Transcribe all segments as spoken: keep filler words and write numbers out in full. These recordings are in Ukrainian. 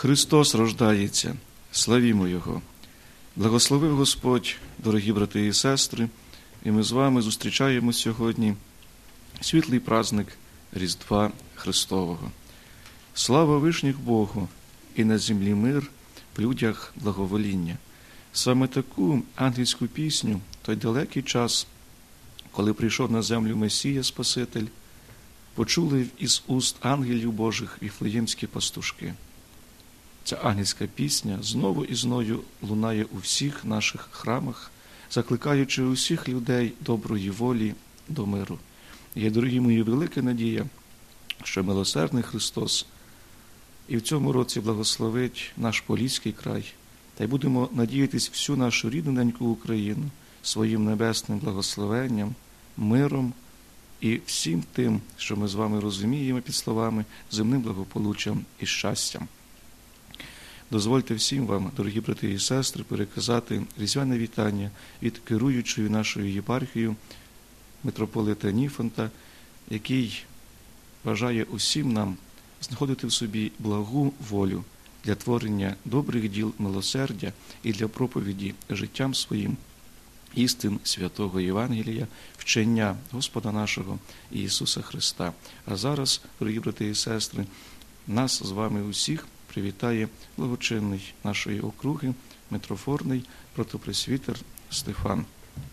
Христос рождається, славімо Його! Благословив Господь, дорогі брати і сестри, і ми з вами зустрічаємо сьогодні світлий праздник Різдва Христового. Слава вишніх Богу, і на землі мир, в людях благовоління. Саме таку ангельську пісню, той далекий час, коли прийшов на землю Месія Спаситель, почули із уст ангелів Божих віфлеємські пастушки. Ця ангельська пісня знову і знову лунає у всіх наших храмах, закликаючи усіх людей доброї волі до миру. Є, дорогі мої, велика надія, що милосердний Христос і в цьому році благословить наш Поліський край, та й будемо надіятись всю нашу рідну неньку Україну своїм небесним благословенням, миром і всім тим, що ми з вами розуміємо під словами, земним благополуччям і щастям. Дозвольте всім вам, дорогі брати і сестри, переказати різдвяне вітання від керуючої нашою єпархією митрополита Ніфонта, який бажає усім нам знаходити в собі благу волю для творення добрих діл милосердя і для проповіді життям своїм істин святого Євангелія, вчення Господа нашого Ісуса Христа. А зараз, дорогі брати і сестри, нас з вами усіх привітає благочинний нашої округи, митрофорний протопресвітер Стефан.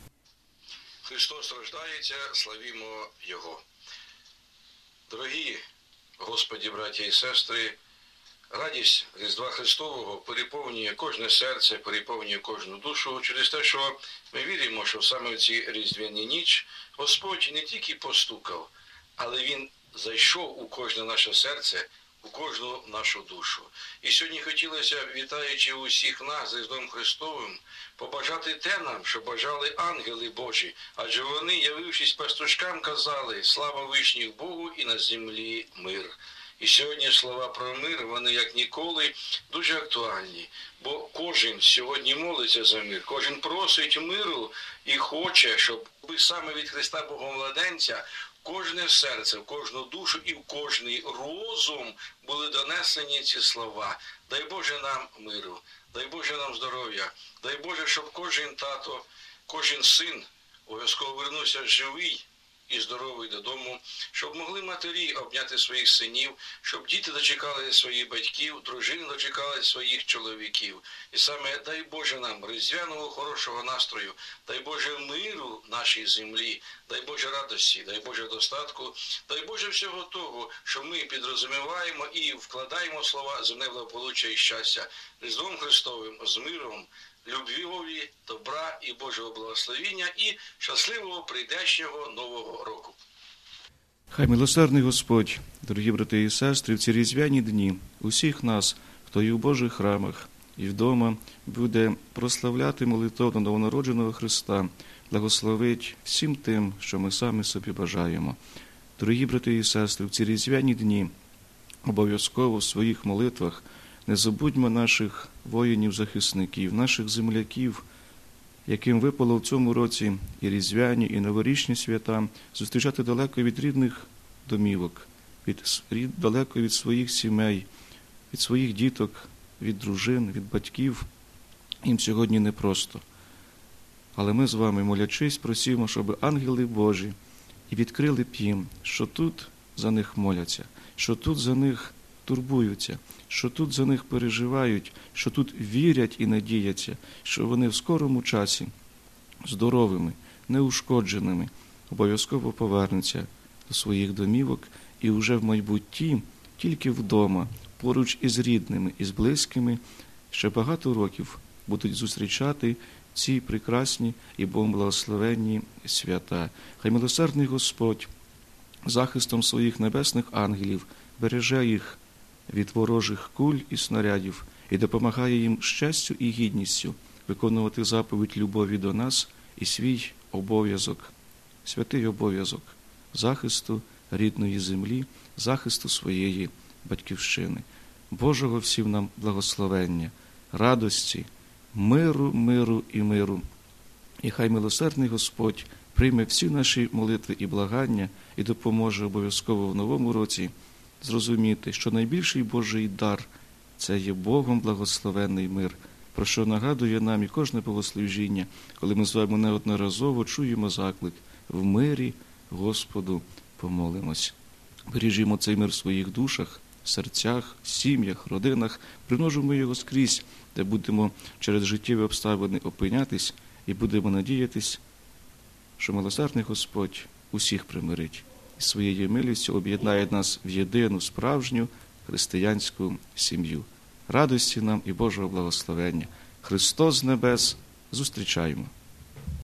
Христос рождається, славімо Його. Дорогі Господі, браті і сестри, радість Різдва Христового переповнює кожне серце, переповнює кожну душу через те, що ми віримо, що саме в цій різдвяні ніч Господь не тільки постукав, але Він зайшов у кожне наше серце, у кожну нашу душу. І сьогодні хотілося, вітаючи усіх нас з Різдвом Христовим, побажати те нам, що бажали ангели Божі, адже вони, явившись пастушкам, казали: «Слава вишніх Богу і на землі мир». І сьогодні слова про мир, вони як ніколи дуже актуальні, бо кожен сьогодні молиться за мир, кожен просить миру і хоче, щоб саме від Христа Богомладенця кожне серце, в кожну душу і в кожний розум були донесені ці слова. Дай Боже нам миру, дай Боже нам здоров'я, дай Боже, щоб кожен тато, кожен син обов'язково вернувся живий і здоровий додому, щоб могли матері обняти своїх синів, щоб діти дочекали своїх батьків, дружини дочекали своїх чоловіків. І саме дай Боже нам різдвяного хорошого настрою, дай Боже миру нашій землі, дай Боже радості, дай Боже достатку, дай Боже всього того, що ми підрозуміваємо і вкладаємо слова земне благополуччя і щастя. Різдвом Христовим, з миром, любві, добра і Божого благословіння і щасливого прийдешнього Нового року. Хай милосердний Господь, дорогі брати і сестри, в ці різдвяні дні усіх нас, хто і в Божих храмах, і вдома, буде прославляти молитовно новонародженого Христа, благословить всім тим, що ми самі собі бажаємо. Дорогі брати і сестри, в ці різдвяні дні обов'язково в своїх молитвах не забудьмо наших воїнів-захисників, наших земляків, яким випало в цьому році і різдвяні, і новорічні свята, зустрічати далеко від рідних домівок, від, далеко від своїх сімей, від своїх діток, від дружин, від батьків. Їм сьогодні непросто. Але ми з вами, молячись, просимо, щоб ангели Божі і відкрили б їм, що тут за них моляться, що тут за них турбуються, що тут за них переживають, що тут вірять і надіяться, що вони в скорому часі здоровими, неушкодженими обов'язково повернуться до своїх домівок і вже в майбутті, тільки вдома, поруч із рідними, із близькими, ще багато років будуть зустрічати ці прекрасні і Богом благословенні свята. Хай милосердний Господь захистом своїх небесних ангелів береже їх від ворожих куль і снарядів і допомагає їм щастю і гідністю виконувати заповідь любові до нас і свій обов'язок, святий обов'язок захисту рідної землі, захисту своєї батьківщини. Божого всім нам благословення, радості, миру, миру і миру. І хай милосердний Господь прийме всі наші молитви і благання і допоможе обов'язково в новому році зрозуміти, що найбільший Божий дар – це є Богом благословенний мир, про що нагадує нам і кожне богослужіння, коли ми з вами неодноразово чуємо заклик «В мирі Господу помолимось». Бережімо цей мир в своїх душах, серцях, сім'ях, родинах, примножимо його скрізь, де будемо через життєві обставини опинятись і будемо надіятись, що милосердний Господь усіх примирить і своєю милістю об'єднає нас в єдину справжню християнську сім'ю. Радості нам і Божого благословення. Христос з небес, зустрічаємо!